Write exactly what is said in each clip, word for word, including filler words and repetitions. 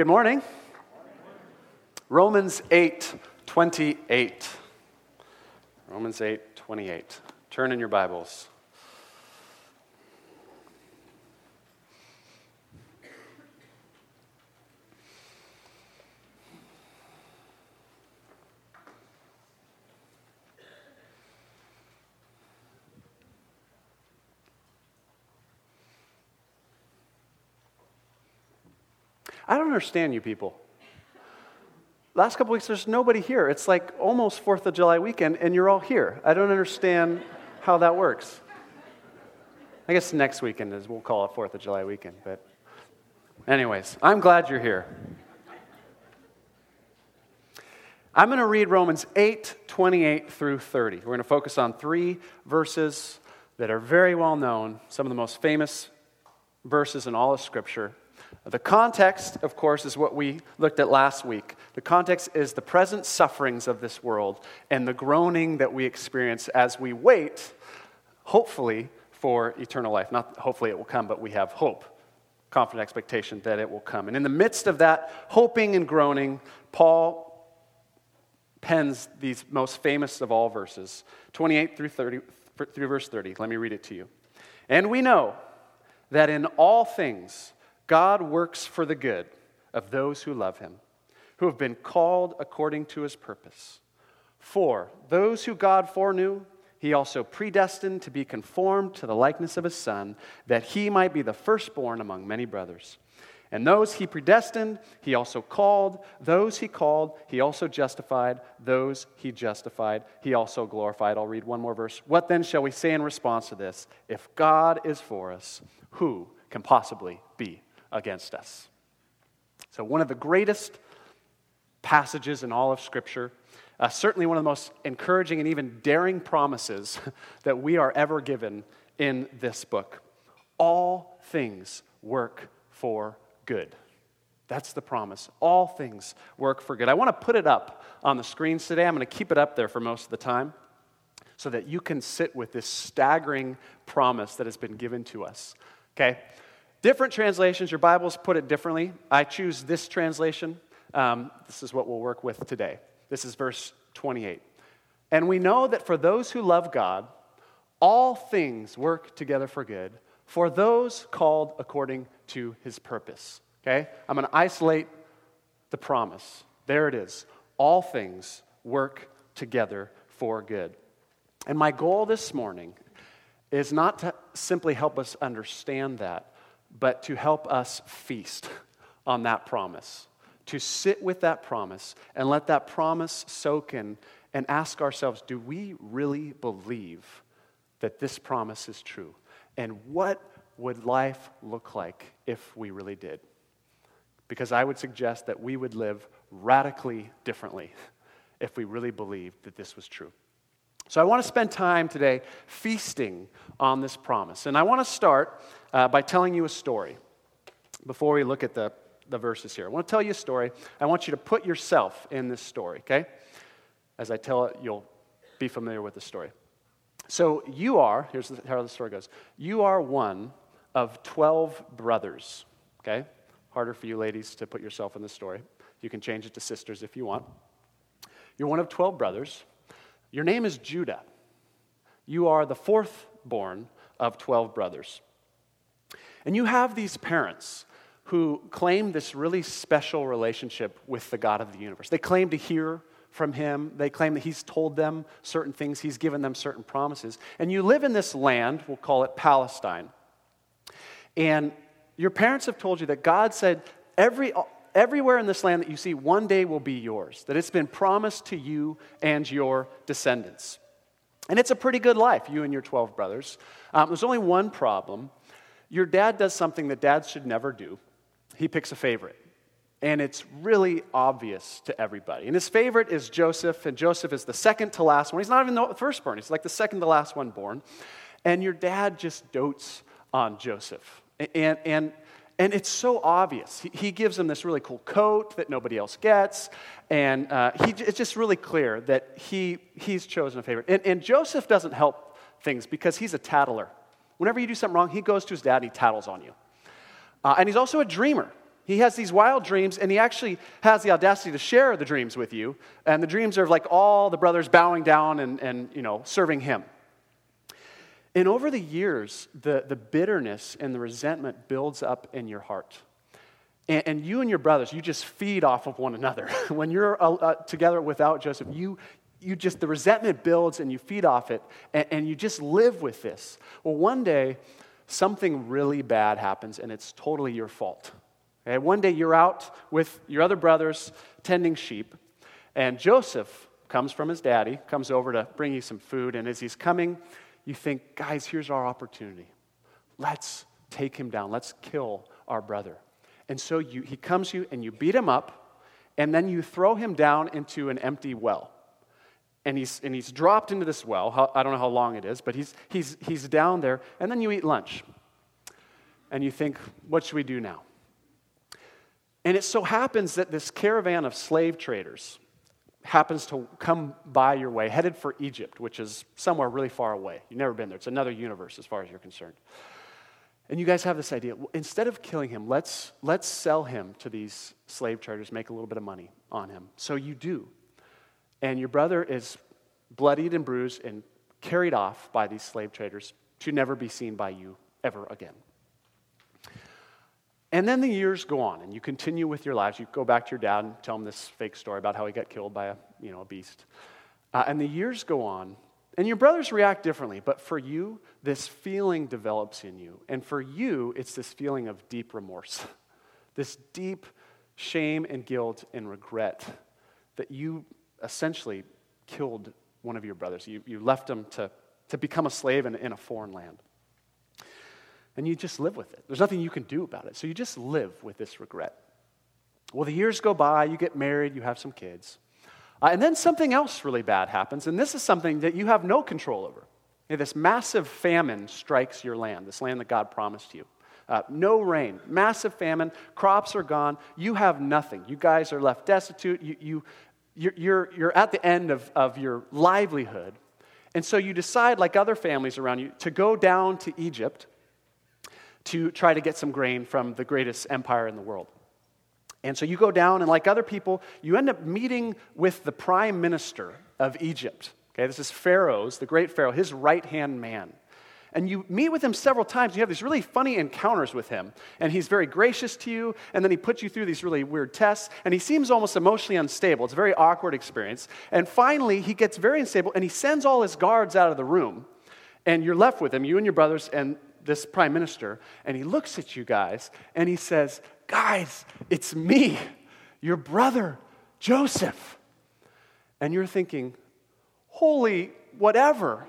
Good morning. Romans eight twenty-eight. Romans eight twenty-eight. Turn in your Bibles. I don't understand you people. Last couple weeks, there's nobody here. It's like almost fourth of July weekend, and you're all here. I don't understand how that works. I guess next weekend is, we'll call it fourth of July weekend. But anyways, I'm glad you're here. I'm going to read Romans eight twenty-eight through thirty. We're going to focus on three verses that are very well known, some of the most famous verses in all of Scripture. The context, of course, is what we looked at last week. The context is the present sufferings of this world and the groaning that we experience as we wait, hopefully, for eternal life. Not hopefully it will come, but we have hope, confident expectation that it will come. And in the midst of that hoping and groaning, Paul pens these most famous of all verses, twenty-eight through thirty, through verse thirty. Let me read it to you. And we know that in all things God works for the good of those who love him, who have been called according to his purpose. For those who God foreknew, he also predestined to be conformed to the likeness of his Son, that he might be the firstborn among many brothers. And those he predestined, he also called. Those he called, he also justified. Those he justified, he also glorified. I'll read one more verse. What then shall we say in response to this? If God is for us, who can possibly be against us? So one of the greatest passages in all of Scripture, uh, certainly one of the most encouraging and even daring promises that we are ever given in this book. All things work for good. That's the promise. All things work for good. I want to put it up on the screens today. I'm going to keep it up there for most of the time so that you can sit with this staggering promise that has been given to us. Okay? Different translations, your Bibles put it differently. I choose this translation. Um, this is what we'll work with today. This is verse twenty-eight. And we know that for those who love God, all things work together for good, for those called according to his purpose. Okay? I'm going to isolate the promise. There it is. All things work together for good. And my goal this morning is not to simply help us understand that, but to help us feast on that promise, to sit with that promise and let that promise soak in and ask ourselves, do we really believe that this promise is true? And what would life look like if we really did? Because I would suggest that we would live radically differently if we really believed that this was true. So I want to spend time today feasting on this promise. And I want to start uh, by telling you a story before we look at the, the verses here. I want to tell you a story. I want you to put yourself in this story, okay? As I tell it, you'll be familiar with the story. So you are, here's the, how the story goes. You are one of twelve brothers, okay? Harder for you ladies to put yourself in the story. You can change it to sisters if you want. You're one of twelve brothers. Your name is Judah. You are the fourth born of twelve brothers. And you have these parents who claim this really special relationship with the God of the universe. They claim to hear from him. They claim that he's told them certain things. He's given them certain promises. And you live in this land, we'll call it Palestine. And your parents have told you that God said, every everywhere in this land that you see one day will be yours, that it's been promised to you and your descendants. And it's a pretty good life, you and your twelve brothers. Um, there's only one problem. Your dad does something that dads should never do. He picks a favorite. And it's really obvious to everybody. And his favorite is Joseph, and Joseph is the second to last one. He's not even the firstborn. He's like the second to last one born. And your dad just dotes on Joseph. And, and, and it's so obvious. He, he gives him this really cool coat that nobody else gets. And uh, he, it's just really clear that he he's chosen a favorite. And, and Joseph doesn't help things because he's a tattler. Whenever you do something wrong, he goes to his dad and he tattles on you. Uh, and he's also a dreamer. He has these wild dreams, and he actually has the audacity to share the dreams with you. And the dreams are of like all the brothers bowing down and, and you know, serving him. And over the years, the, the bitterness and the resentment builds up in your heart. And, and you and your brothers, you just feed off of one another. When you're uh, uh, together without Joseph, you you just, the resentment builds and you feed off it, and, and you just live with this. Well, one day, something really bad happens, and it's totally your fault. Okay? One day, you're out with your other brothers tending sheep, and Joseph comes from his daddy, comes over to bring you some food, and as he's coming, you think, guys, here's our opportunity. Let's take him down. Let's kill our brother. And so you, he comes to you, and you beat him up, and then you throw him down into an empty well. And he's and he's dropped into this well. How, I don't know how long it is, but he's he's he's down there. And then you eat lunch. And you think, what should we do now? And it so happens that this caravan of slave traders happens to come by your way, headed for Egypt, which is somewhere really far away. You've never been there. It's another universe as far as you're concerned. And you guys have this idea. Well, instead of killing him, let's let's sell him to these slave traders, make a little bit of money on him. So you do. And your brother is bloodied and bruised and carried off by these slave traders to never be seen by you ever again. And then the years go on, and you continue with your lives. You go back to your dad and tell him this fake story about how he got killed by a, you know, a beast. Uh, and the years go on, and your brothers react differently. But for you, this feeling develops in you. And for you, it's this feeling of deep remorse, this deep shame and guilt and regret that you essentially killed one of your brothers. You, you left him to, to become a slave in, in a foreign land. And you just live with it. There's nothing you can do about it. So you just live with this regret. Well, the years go by, you get married, you have some kids. Uh, and then something else really bad happens, and this is something that you have no control over. You know, this massive famine strikes your land, this land that God promised you. Uh, no rain, massive famine, crops are gone, you have nothing. You guys are left destitute, you... you You're, you're, you're at the end of, of your livelihood. And so you decide, like other families around you, to go down to Egypt to try to get some grain from the greatest empire in the world. And so you go down, and like other people, you end up meeting with the prime minister of Egypt. Okay, this is Pharaoh's, the great Pharaoh, his right-hand man. And you meet with him several times. You have these really funny encounters with him. And he's very gracious to you. And then he puts you through these really weird tests. And he seems almost emotionally unstable. It's a very awkward experience. And finally, he gets very unstable. And he sends all his guards out of the room. And you're left with him, you and your brothers and this prime minister. And he looks at you guys. And he says, guys, it's me, your brother, Joseph. And you're thinking, holy whatever.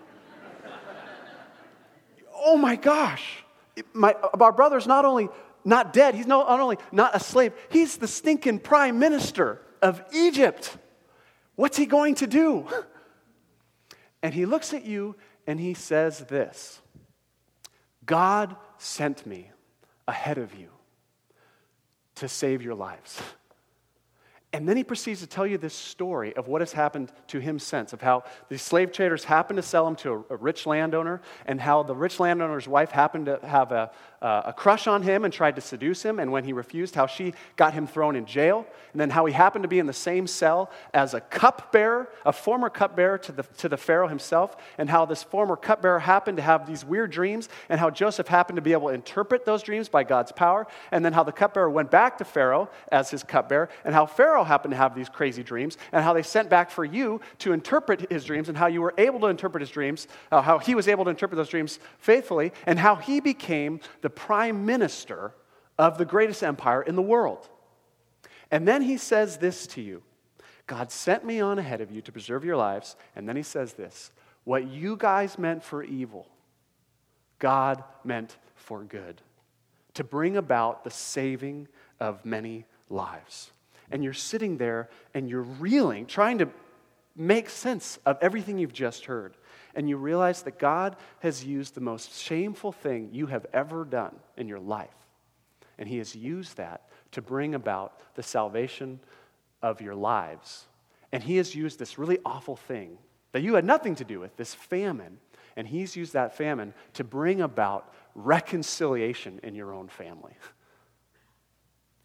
Oh my gosh, my, our brother's not only not dead, he's not only not a slave, he's the stinking prime minister of Egypt. What's he going to do? And he looks at you and he says this, God sent me ahead of you to save your lives. And then he proceeds to tell you this story of what has happened to him since, of how the slave traders happened to sell him to a, a rich landowner, and how the rich landowner's wife happened to have a, uh, a crush on him and tried to seduce him, and when he refused, how she got him thrown in jail, and then how he happened to be in the same cell as a cupbearer, a former cupbearer to the, to the Pharaoh himself, and how this former cupbearer happened to have these weird dreams, and how Joseph happened to be able to interpret those dreams by God's power, and then how the cupbearer went back to Pharaoh as his cupbearer, and how Pharaoh happened to have these crazy dreams, and how they sent back for you to interpret his dreams, and how you were able to interpret his dreams, uh, how he was able to interpret those dreams faithfully, and how he became the prime minister of the greatest empire in the world. And then he says this to you, God sent me on ahead of you to preserve your lives, and then he says this, what you guys meant for evil, God meant for good, to bring about the saving of many lives. And you're sitting there and you're reeling, trying to make sense of everything you've just heard. And you realize that God has used the most shameful thing you have ever done in your life. And he has used that to bring about the salvation of your lives. And he has used this really awful thing that you had nothing to do with, this famine. And he's used that famine to bring about reconciliation in your own family.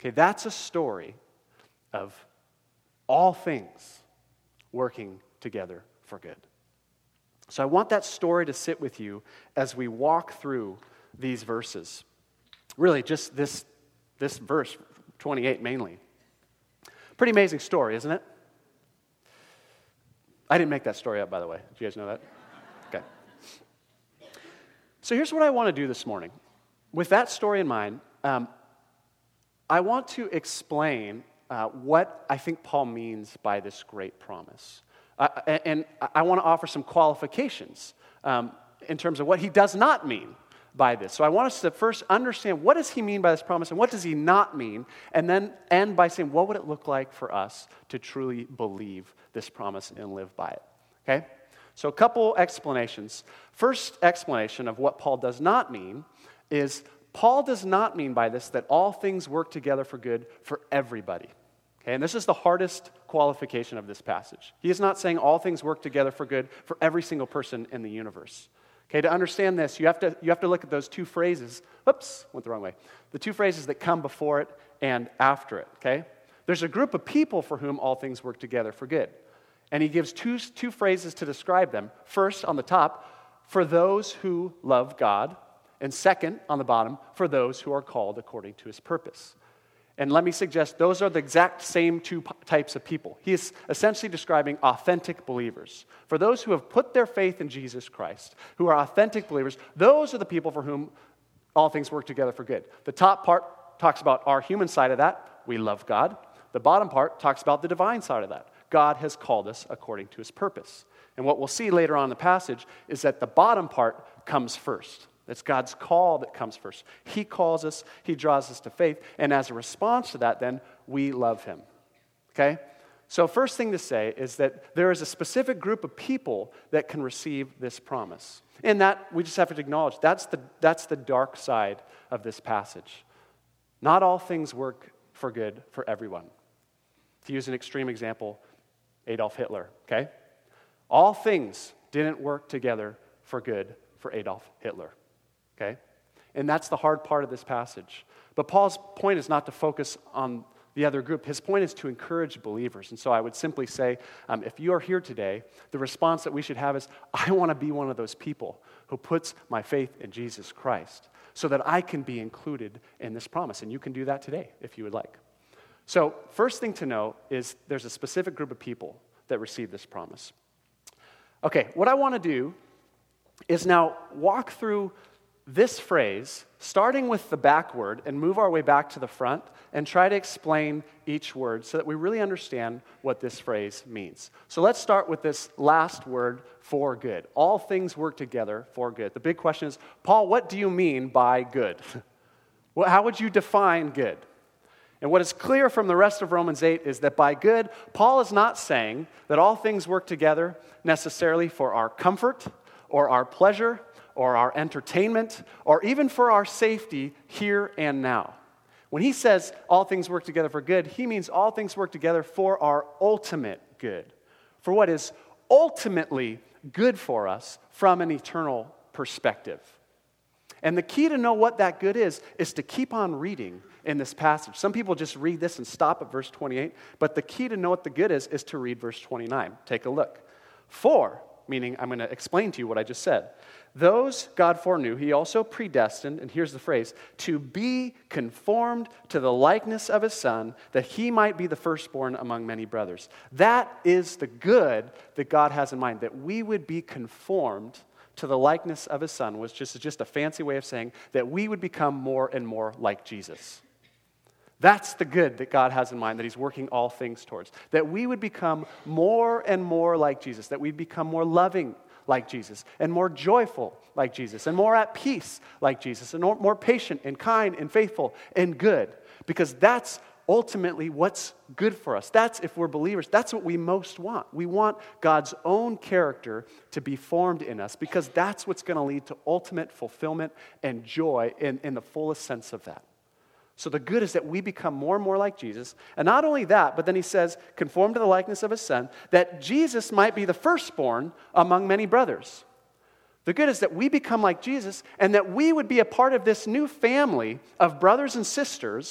Okay, that's a story of all things working together for good. So I want that story to sit with you as we walk through these verses. Really, just this, this verse, twenty-eight mainly. Pretty amazing story, isn't it? I didn't make that story up, by the way. Did you guys know that? Okay. So here's what I want to do this morning. With that story in mind, um, I want to explain uh, what I think Paul means by this great promise. Uh, and I want to offer some qualifications um, in terms of what he does not mean by this. So I want us to first understand what does he mean by this promise and what does he not mean, and then end by saying what would it look like for us to truly believe this promise and live by it. Okay? So a couple explanations. First explanation of what Paul does not mean is Paul does not mean by this that all things work together for good for everybody. Okay, and this is the hardest qualification of this passage. He is not saying all things work together for good for every single person in the universe. Okay, to understand this, you have to you have to look at those two phrases. Whoops, went the wrong way. The two phrases that come before it and after it. Okay, there's a group of people for whom all things work together for good, and he gives two two phrases to describe them. First, on the top, for those who love God, and second, on the bottom, for those who are called according to his purpose. And let me suggest those are the exact same two p- types of people. He is essentially describing authentic believers. For those who have put their faith in Jesus Christ, who are authentic believers, those are the people for whom all things work together for good. The top part talks about our human side of that. We love God. The bottom part talks about the divine side of that. God has called us according to his purpose. And what we'll see later on in the passage is that the bottom part comes first. It's God's call that comes first. He calls us, he draws us to faith, and as a response to that, then, we love him. Okay? So first thing to say is that there is a specific group of people that can receive this promise. And that, we just have to acknowledge, that's the, that's the dark side of this passage. Not all things work for good for everyone. To use an extreme example, Adolf Hitler, okay? All things didn't work together for good for Adolf Hitler. Okay? And that's the hard part of this passage. But Paul's point is not to focus on the other group. His point is to encourage believers. And so I would simply say, um, if you are here today, the response that we should have is, I want to be one of those people who puts my faith in Jesus Christ so that I can be included in this promise. And you can do that today if you would like. So first thing to know is there's a specific group of people that receive this promise. Okay, what I want to do is now walk through this phrase, starting with the back word, and move our way back to the front and try to explain each word so that we really understand what this phrase means. So let's start with this last word, for good. All things work together for good. The big question is, Paul, what do you mean by good? Well, how would you define good? And what is clear from the rest of Romans eight is that by good, Paul is not saying that all things work together necessarily for our comfort or our pleasure or our entertainment, or even for our safety here and now. When he says all things work together for good, he means all things work together for our ultimate good, for what is ultimately good for us from an eternal perspective. And the key to know what that good is, is to keep on reading in this passage. Some people just read this and stop at verse twenty-eight, but the key to know what the good is, is to read verse twenty-nine. Take a look. For, meaning I'm going to explain to you what I just said. Those God foreknew, he also predestined, and here's the phrase, to be conformed to the likeness of his Son, that he might be the firstborn among many brothers. That is the good that God has in mind, that we would be conformed to the likeness of his Son, which is just a fancy way of saying that we would become more and more like Jesus. That's the good that God has in mind, that he's working all things towards. That we would become more and more like Jesus, that we'd become more loving like Jesus, and more joyful like Jesus, and more at peace like Jesus, and more patient and kind and faithful and good. Because that's ultimately what's good for us. That's, if we're believers, that's what we most want. We want God's own character to be formed in us, because that's what's going to lead to ultimate fulfillment and joy in, in the fullest sense of that. So the good is that we become more and more like Jesus. And not only that, but then he says, conform to the likeness of his Son, that Jesus might be the firstborn among many brothers. The good is that we become like Jesus, and that we would be a part of this new family of brothers and sisters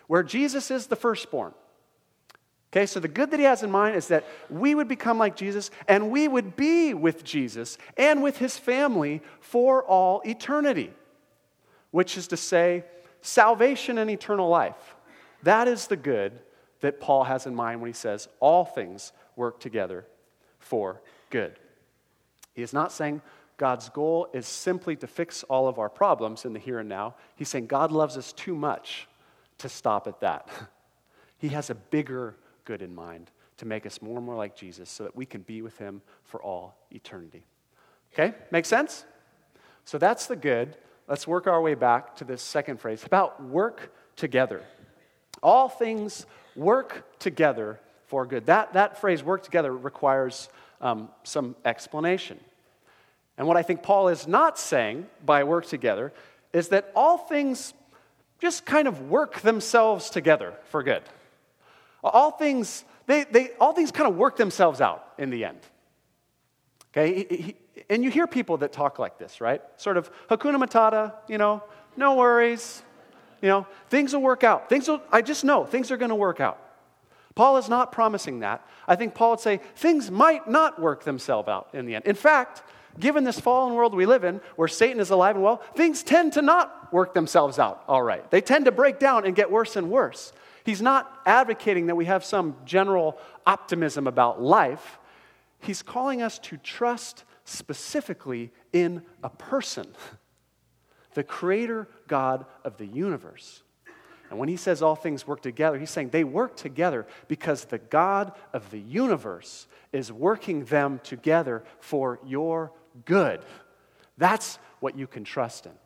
where Jesus is the firstborn. Okay, so the good that he has in mind is that we would become like Jesus, and we would be with Jesus and with his family for all eternity, which is to say, salvation and eternal life. That is the good that Paul has in mind when he says all things work together for good. He is not saying God's goal is simply to fix all of our problems in the here and now. He's saying God loves us too much to stop at that. He has a bigger good in mind to make us more and more like Jesus so that we can be with him for all eternity. Okay? Make sense? So that's the good. Let's work our way back to this second phrase about work together. All things work together for good. That, that phrase, work together, requires um, some explanation. And what I think Paul is not saying by work together is that all things just kind of work themselves together for good. All things, they, they, all things kind of work themselves out in the end. Okay, he, he, and you hear people that talk like this, right? Sort of Hakuna Matata, you know, no worries, you know, things will work out. Things will, I just know things are going to work out. Paul is not promising that. I think Paul would say things might not work themselves out in the end. In fact, given this fallen world we live in, where Satan is alive and well, things tend to not work themselves out all right. They tend to break down and get worse and worse. He's not advocating that we have some general optimism about life. He's calling us to trust specifically in a person, the creator God of the universe. And when he says all things work together, he's saying they work together because the God of the universe is working them together for your good. That's what you can trust in.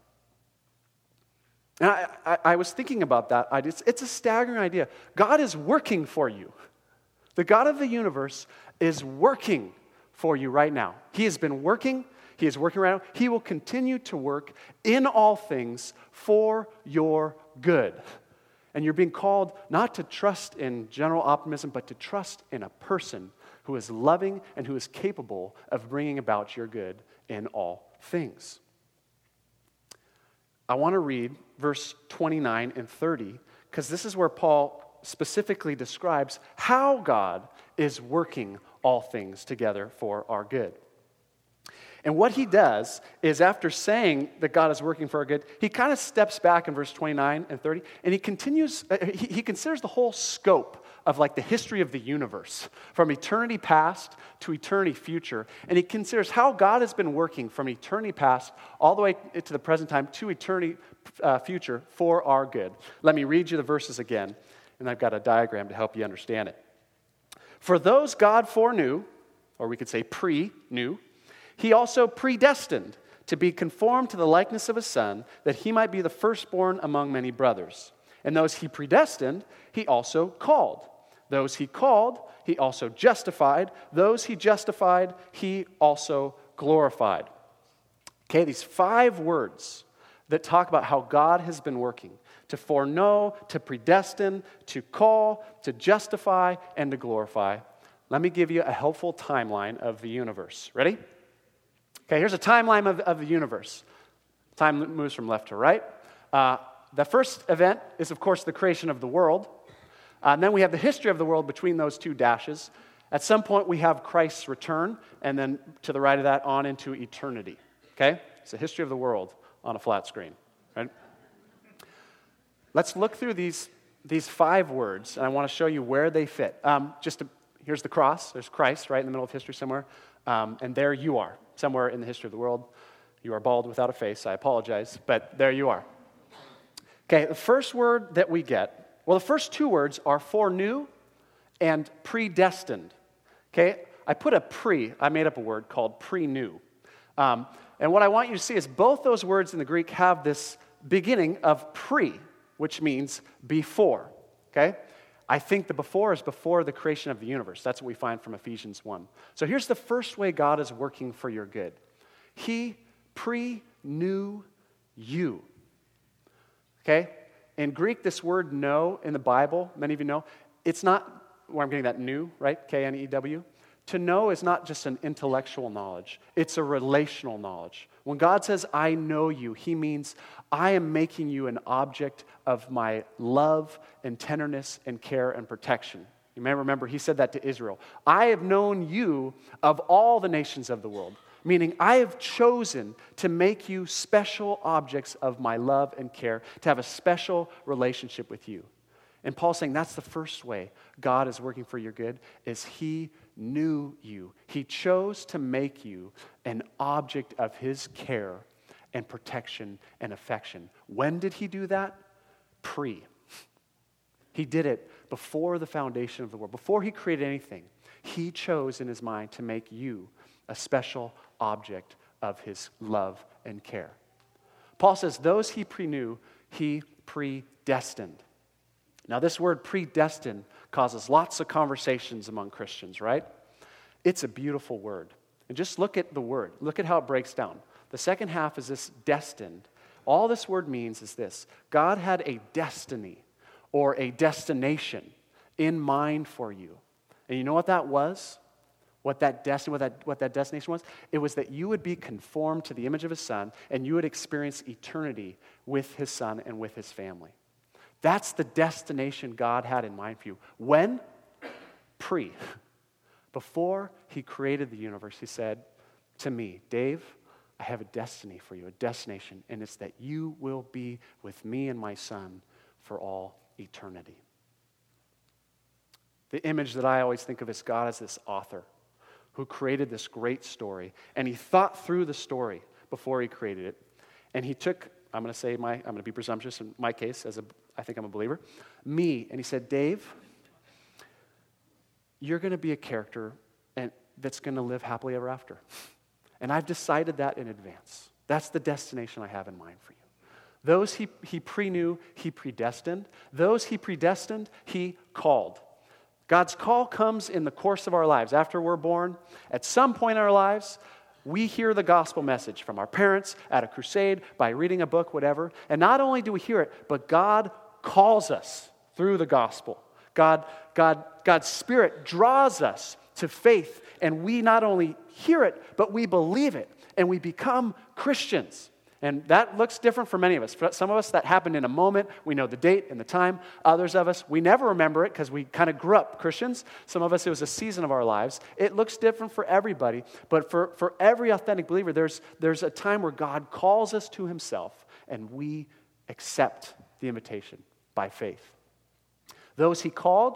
And I, I, I was thinking about that. I just, it's a staggering idea. God is working for you. The God of the universe is working for you right now. He has been working. He is working right now. He will continue to work in all things for your good. And you're being called not to trust in general optimism, but to trust in a person who is loving and who is capable of bringing about your good in all things. I want to read verse twenty-nine and thirty, because this is where Paul specifically describes how God is working all things together for our good. And what he does is, after saying that God is working for our good, he kind of steps back in verse twenty-nine and thirty, and he continues, uh, he, he considers the whole scope of like the history of the universe, from eternity past to eternity future. And he considers how God has been working from eternity past all the way to the present time to eternity uh, future for our good. Let me read you the verses again, and I've got a diagram to help you understand it. For those God foreknew, or we could say pre-knew, he also predestined to be conformed to the likeness of his Son, that he might be the firstborn among many brothers. And those he predestined, he also called. Those he called, he also justified. Those he justified, he also glorified. Okay, these five words that talk about how God has been working to foreknow, to predestine, to call, to justify, and to glorify. Let me give you a helpful timeline of the universe. Ready? Okay, here's a timeline of, of the universe. Time moves from left to right. Uh, the first event is, of course, the creation of the world. Uh, and then we have the history of the world between those two dashes. At some point, we have Christ's return, and then to the right of that, on into eternity. Okay? It's the history of the world on a flat screen. Right? Let's look through these, these five words, and I want to show you where they fit. Um, just to, here's the cross. There's Christ right in the middle of history somewhere. Um, and there you are, somewhere in the history of the world. You are bald without a face. I apologize, but there you are. Okay, the first word that we get, well, the first two words are foreknew and predestined. Okay, I put a pre, I made up a word called pre-knew. Um, and what I want you to see is both those words in the Greek have this beginning of pre, which means before. Okay? I think the before is before the creation of the universe. That's what we find from Ephesians one. So here's the first way God is working for your good. He pre-knew you. Okay? In Greek, this word know in the Bible, many of you know, it's not where I'm getting that new, right? K N E W. To know is not just an intellectual knowledge. It's a relational knowledge. When God says, I know you, he means I am making you an object of my love and tenderness and care and protection. You may remember he said that to Israel. I have known you of all the nations of the world, meaning I have chosen to make you special objects of my love and care, to have a special relationship with you. And Paul's saying that's the first way God is working for your good, is he knew you. He chose to make you an object of his care and protection and affection. When did he do that? Pre. He did it before the foundation of the world. Before he created anything, he chose in his mind to make you a special object of his love and care. Paul says, those he pre-knew, he predestined. Now, this word predestined causes lots of conversations among Christians, right? It's a beautiful word. And just look at the word. Look at how it breaks down. The second half is this destined. All this word means is this: God had a destiny or a destination in mind for you. And you know what that was? What that destiny, what that, what that destination was? It was that you would be conformed to the image of his son, and you would experience eternity with his son and with his family. That's the destination God had in mind for you. When? Pre. Before he created the universe, he said to me, Dave, I have a destiny for you, a destination, and it's that you will be with me and my son for all eternity. The image that I always think of is God as this author who created this great story, and he thought through the story before he created it, and he took, I'm going to say my, I'm going to be presumptuous in my case, as a, I think I'm a believer, me, and he said, Dave, you're going to be a character and that's going to live happily ever after. And I've decided that in advance. That's the destination I have in mind for you. Those he, he pre-knew, he predestined. Those he predestined, he called. God's call comes in the course of our lives. After we're born, at some point in our lives, we hear the gospel message from our parents, at a crusade, by reading a book, whatever. And not only do we hear it, but God calls us through the gospel. God, God, God's Spirit draws us to faith, and we not only hear it, but we believe it, and we become Christians. And that looks different for many of us. For some of us, that happened in a moment. We know the date and the time. Others of us, we never remember it because we kind of grew up Christians. Some of us, it was a season of our lives. It looks different for everybody. But for, for every authentic believer, there's, there's a time where God calls us to himself, and we accept the invitation by faith. Those he called,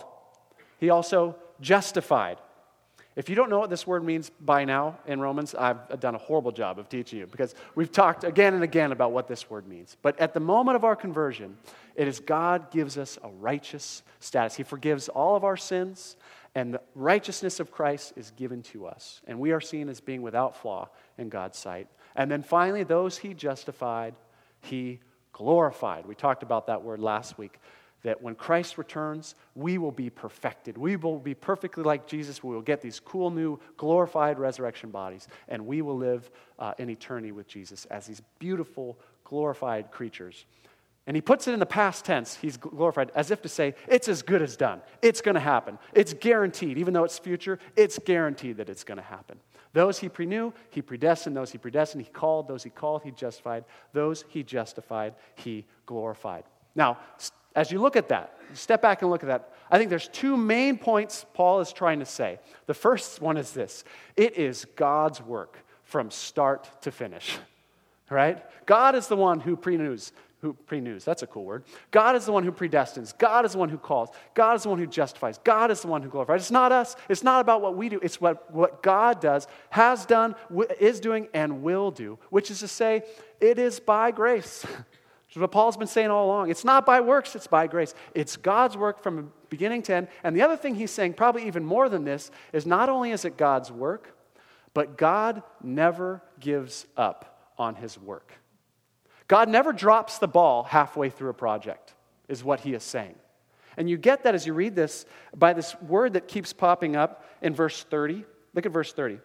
he also justified. If you don't know what this word means by now in Romans, I've done a horrible job of teaching you because we've talked again and again about what this word means. But at the moment of our conversion, it is God gives us a righteous status. He forgives all of our sins, and the righteousness of Christ is given to us. And we are seen as being without flaw in God's sight. And then finally, those he justified, he glorified. We talked about that word last week. That when Christ returns, we will be perfected. We will be perfectly like Jesus. We will get these cool new glorified resurrection bodies, and we will live uh, in eternity with Jesus as these beautiful glorified creatures. And he puts it in the past tense, he's glorified, as if to say, it's as good as done. It's going to happen. It's guaranteed. Even though it's future, it's guaranteed that it's going to happen. Those he pre-knew, he predestined. Those he predestined, he called. Those he called, he justified. Those he justified, he glorified. Now, as you look at that, step back and look at that, I think there's two main points Paul is trying to say. The first one is this: it is God's work from start to finish, right? God is the one who pre-knews, who pre-knews, that's a cool word. God is the one who predestines. God is the one who calls. God is the one who justifies. God is the one who glorifies. It's not us. It's not about what we do. It's what, what God does, has done, is doing, and will do, which is to say, it is by grace. Which is what Paul's been saying all along. It's not by works, it's by grace. It's God's work from beginning to end. And the other thing he's saying, probably even more than this, is not only is it God's work, but God never gives up on his work. God never drops the ball halfway through a project, is what he is saying. And you get that as you read this by this word that keeps popping up in verse thirty. Look at verse thirty.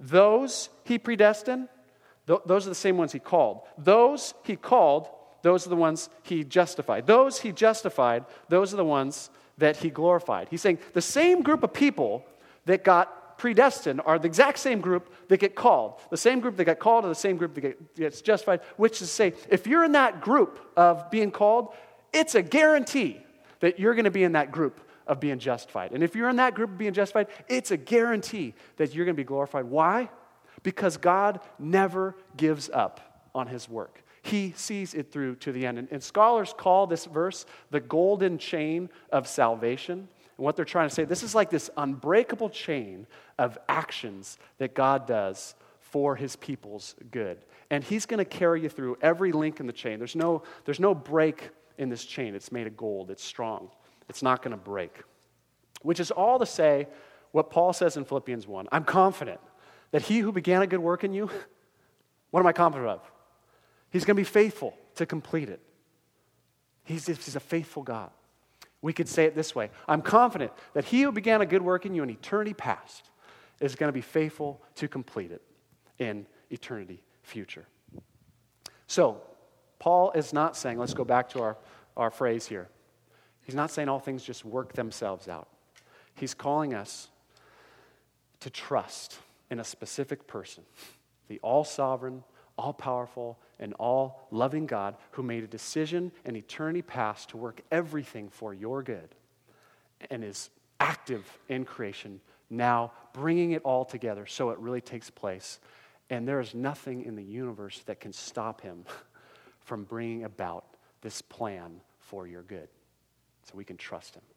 Those he predestined, th- those are the same ones he called. Those he called, those are the ones he justified. Those he justified, those are the ones that he glorified. He's saying the same group of people that got predestined are the exact same group that get called. The same group that got called are the same group that get, gets justified, which is to say, if you're in that group of being called, it's a guarantee that you're going to be in that group of being justified. And if you're in that group of being justified, it's a guarantee that you're going to be glorified. Why? Because God never gives up on his work. He sees it through to the end. And, and scholars call this verse the golden chain of salvation. And what they're trying to say, this is like this unbreakable chain of actions that God does for his people's good. And he's going to carry you through every link in the chain. There's no, there's no break in this chain. It's made of gold. It's strong. It's not going to break. Which is all to say what Paul says in Philippians one. I'm confident that he who began a good work in you, what am I confident of? He's going to be faithful to complete it. He's, he's a faithful God. We could say it this way. I'm confident that he who began a good work in you in eternity past is going to be faithful to complete it in eternity future. So, Paul is not saying, let's go back to our, our phrase here. He's not saying all things just work themselves out. He's calling us to trust in a specific person, the all-sovereign, all-powerful, and all-loving God who made a decision in eternity past to work everything for your good and is active in creation now, bringing it all together so it really takes place. And there is nothing in the universe that can stop him from bringing about this plan for your good. So we can trust him.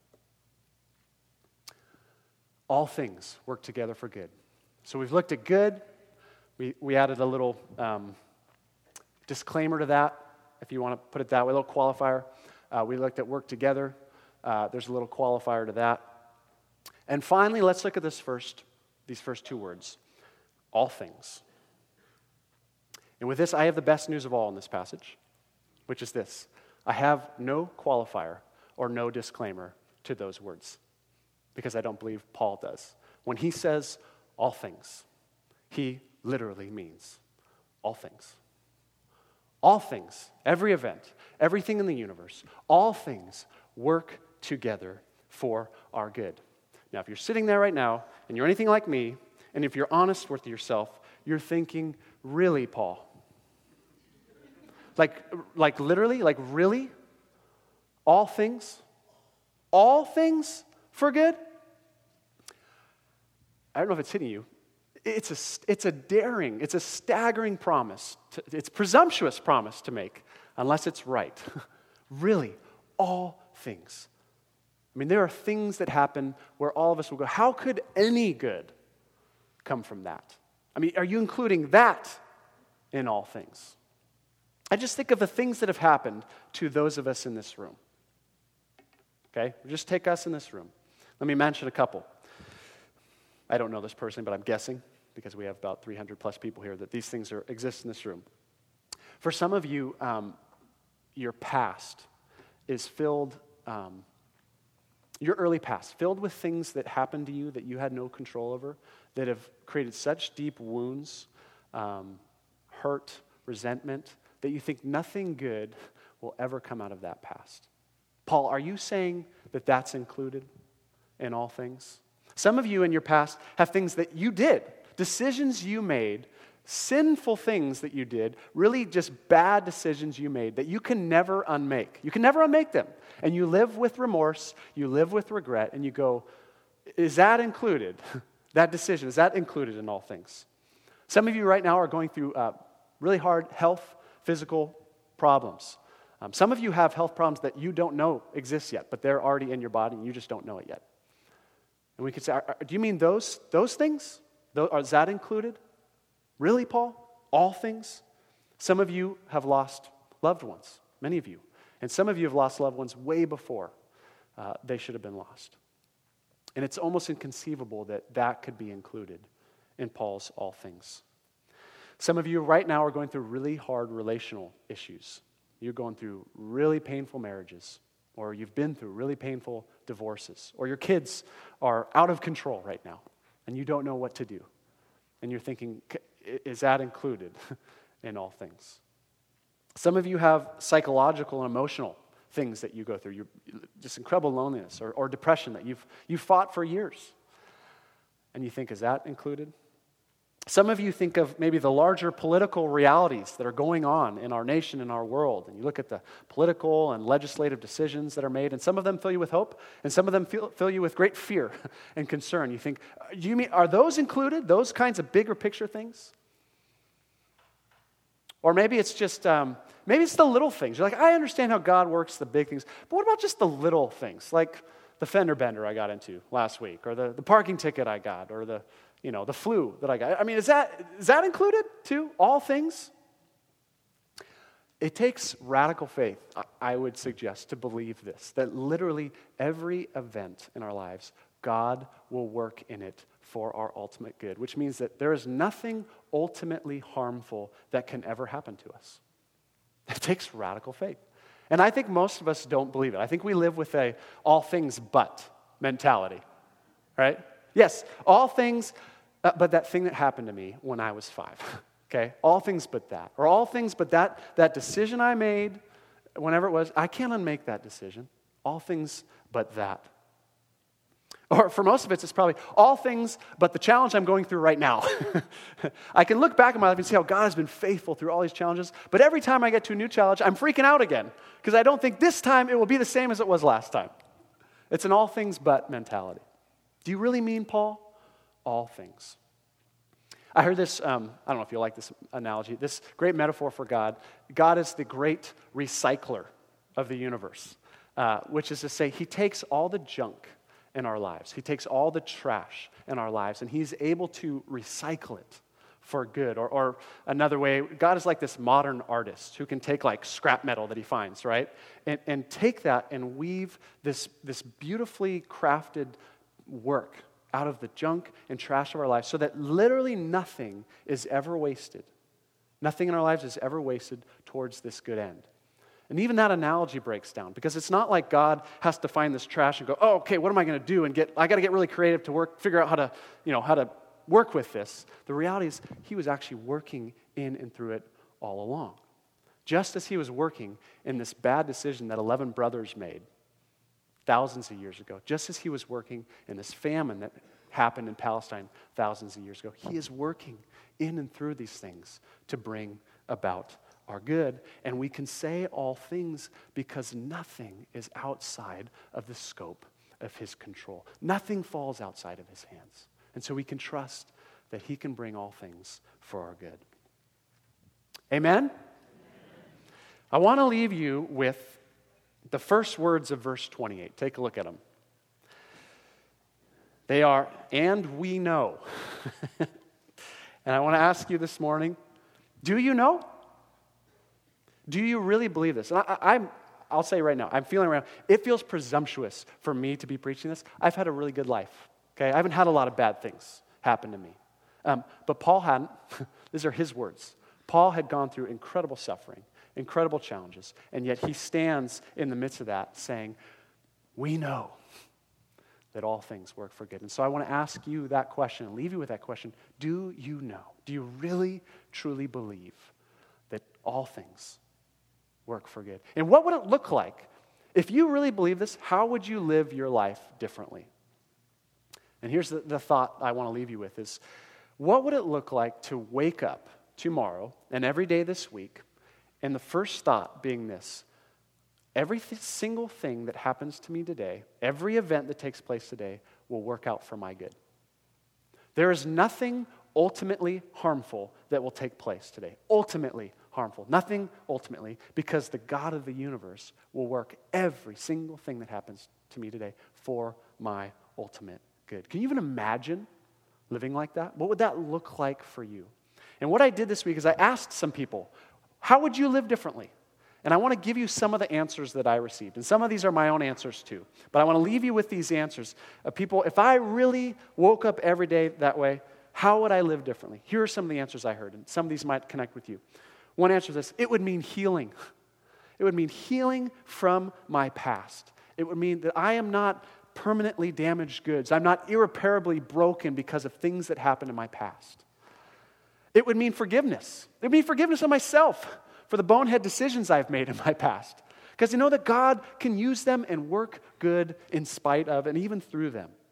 All things work together for good. So we've looked at good. We, we added a little um, disclaimer to that, if you want to put it that way, a little qualifier. Uh, we looked at work together. Uh, there's a little qualifier to that. And finally, let's look at this first, these first two words, all things. And with this, I have the best news of all in this passage, which is this. I have no qualifier or no disclaimer to those words, because I don't believe Paul does. When he says all things, he literally means all things. All things, every event, everything in the universe, all things work together for our good. Now, if you're sitting there right now, and you're anything like me, and if you're honest with yourself, you're thinking, really, Paul? Like, like literally, like really? All things? All things for good? I don't know if it's hitting you. It's a, it's a daring, it's a staggering promise. To, it's a presumptuous promise to make, unless it's right. Really, all things. I mean, there are things that happen where all of us will go, how could any good come from that? I mean, are you including that in all things? I just think of the things that have happened to those of us in this room. Okay? Just take us in this room. Let me mention a couple. I don't know this person, but I'm guessing, because we have about three hundred plus people here, that these things are, exist in this room. For some of you, um, your past is filled, um, your early past, filled with things that happened to you that you had no control over, that have created such deep wounds, um, hurt, resentment, that you think nothing good will ever come out of that past. Paul, are you saying that that's included in all things? Some of you in your past have things that you did, decisions you made, sinful things that you did, really just bad decisions you made that you can never unmake. You can never unmake them. And you live with remorse, you live with regret, and you go, is that included? That decision, is that included in all things? Some of you right now are going through uh, really hard health, physical problems. Um, some of you have health problems that you don't know exist yet, but they're already in your body and you just don't know it yet. And we could say, are, are, do you mean those, those things? Those, is that included? Really, Paul? All things? Some of you have lost loved ones, many of you. And some of you have lost loved ones way before uh, they should have been lost. And it's almost inconceivable that that could be included in Paul's all things. Some of you right now are going through really hard relational issues. You're going through really painful marriages, or you've been through really painful divorces, or your kids are out of control right now, and you don't know what to do. And you're thinking, is that included in all things? Some of you have psychological and emotional things that you go through. You're just incredible loneliness or, or depression that you've, you've fought for years. And you think, is that included? Some of you think of maybe the larger political realities that are going on in our nation, in our world, and you look at the political and legislative decisions that are made, and some of them fill you with hope, and some of them fill, fill you with great fear and concern. You think, do you mean, are those included, those kinds of bigger picture things? Or maybe it's just, um, maybe it's the little things. You're like, I understand how God works the big things, but what about just the little things, like the fender bender I got into last week, or the, the parking ticket I got, or the You know, the flu that I got. I mean, is that is that included too? All things? It takes radical faith, I would suggest, to believe this, that literally every event in our lives, God will work in it for our ultimate good, which means that there is nothing ultimately harmful that can ever happen to us. It takes radical faith. And I think most of us don't believe it. I think we live with a all things but mentality, right? Yes, all things, uh, but that thing that happened to me when I was five, okay? All things but that. Or all things but that, that decision I made, whenever it was, I can't unmake that decision. All things but that. Or for most of it, it's probably all things but the challenge I'm going through right now. I can look back at my life and see how God has been faithful through all these challenges, but every time I get to a new challenge, I'm freaking out again because I don't think this time it will be the same as it was last time. It's an all things but mentality. Do you really mean, Paul? All things. I heard this, um, I don't know if you like this analogy, this great metaphor for God. God is the great recycler of the universe, uh, which is to say he takes all the junk in our lives. He takes all the trash in our lives, and he's able to recycle it for good. Or, or another way, God is like this modern artist who can take like scrap metal that he finds, right? And, and take that and weave this, this beautifully crafted work out of the junk and trash of our lives so that literally nothing is ever wasted. Nothing in our lives is ever wasted towards this good end. And even that analogy breaks down because it's not like God has to find this trash and go, oh, okay, what am I going to do? And get, I got to get really creative to work, figure out how to, you know, how to work with this. The reality is he was actually working in and through it all along. Just as he was working in this bad decision that eleven brothers made thousands of years ago, just as he was working in this famine that happened in Palestine thousands of years ago, he is working in and through these things to bring about our good. And we can say all things because nothing is outside of the scope of his control. Nothing falls outside of his hands. And so we can trust that he can bring all things for our good. Amen? Amen. I want to leave you with the first words of verse twenty-eight. Take a look at them. They are, and we know. And I want to ask you this morning, do you know? Do you really believe this? And I, I, I'm, I'll say right now, I'm feeling around, it feels presumptuous for me to be preaching this. I've had a really good life, okay? I haven't had a lot of bad things happen to me. Um, but Paul hadn't. These are his words. Paul had gone through incredible suffering, incredible challenges, and yet he stands in the midst of that saying, we know that all things work for good. And so I want to ask you that question and leave you with that question. Do you know? Do you really, truly believe that all things work for good? And what would it look like? If you really believe this, how would you live your life differently? And here's the, the thought I want to leave you with is, what would it look like to wake up tomorrow and every day this week, and the first thought being this: every th- single thing that happens to me today, every event that takes place today will work out for my good. There is nothing ultimately harmful that will take place today. Ultimately harmful. Nothing ultimately, because the God of the universe will work every single thing that happens to me today for my ultimate good. Can you even imagine living like that? What would that look like for you? And what I did this week is I asked some people, how would you live differently? And I want to give you some of the answers that I received. And some of these are my own answers too. But I want to leave you with these answers of people, if I really woke up every day that way, how would I live differently? Here are some of the answers I heard, and some of these might connect with you. One answer is this: it would mean healing. It would mean healing from my past. It would mean that I am not permanently damaged goods. I'm not irreparably broken because of things that happened in my past. It would mean forgiveness. It would mean forgiveness of myself for the bonehead decisions I've made in my past. Because you know that God can use them and work good in spite of and even through them.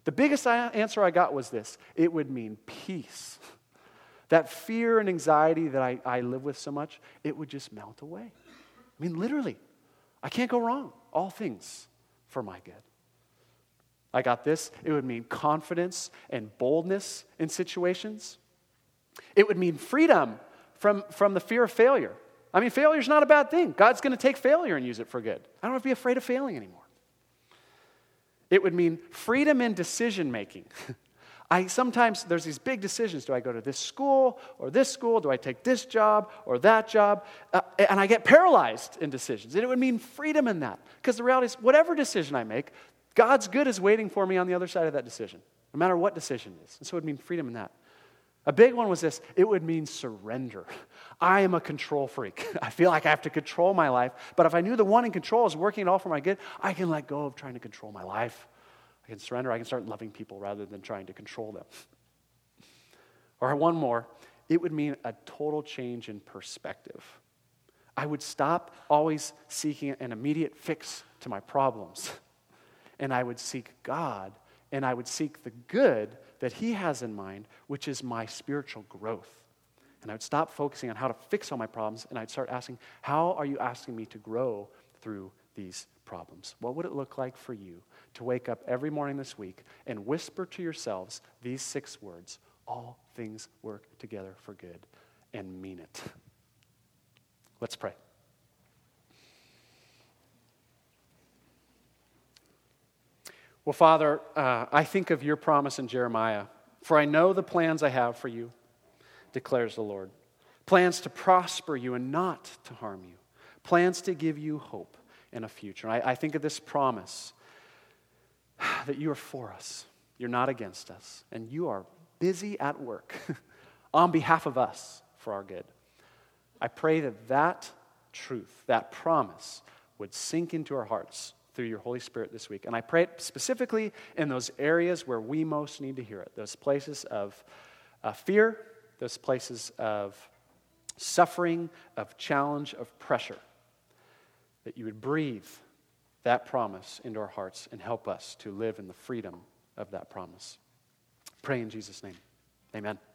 The biggest answer I got was this: it would mean peace. That fear and anxiety that I, I live with so much, it would just melt away. I mean, literally, I can't go wrong. All things for my good. I got this. It would mean confidence and boldness in situations. It would mean freedom from, from the fear of failure. I mean, failure is not a bad thing. God's going to take failure and use it for good. I don't have to be afraid of failing anymore. It would mean freedom in decision making. I sometimes, there's these big decisions. Do I go to this school or this school? Do I take this job or that job? Uh, and I get paralyzed in decisions. And it would mean freedom in that. Because the reality is, whatever decision I make, God's good is waiting for me on the other side of that decision, no matter what decision it is. And so it would mean freedom in that. A big one was this: it would mean surrender. I am a control freak. I feel like I have to control my life. But if I knew the one in control is working it all for my good, I can let go of trying to control my life. I can surrender. I can start loving people rather than trying to control them. Or one more, it would mean a total change in perspective. I would stop always seeking an immediate fix to my problems. And I would seek God, and I would seek the good that He has in mind, which is my spiritual growth. And I would stop focusing on how to fix all my problems, and I'd start asking, how are you asking me to grow through these problems? What would it look like for you to wake up every morning this week and whisper to yourselves these six words: all things work together for good, and mean it? Let's pray. Well, Father, uh, I think of your promise in Jeremiah. For I know the plans I have for you, declares the Lord. Plans to prosper you and not to harm you. Plans to give you hope and a future. And I, I think of this promise that you are for us. You're not against us. And you are busy at work on behalf of us for our good. I pray that that truth, that promise, would sink into our hearts through your Holy Spirit this week. And I pray it specifically in those areas where we most need to hear it. Those places of uh, fear, those places of suffering, of challenge, of pressure. That you would breathe that promise into our hearts and help us to live in the freedom of that promise. Pray in Jesus' name. Amen.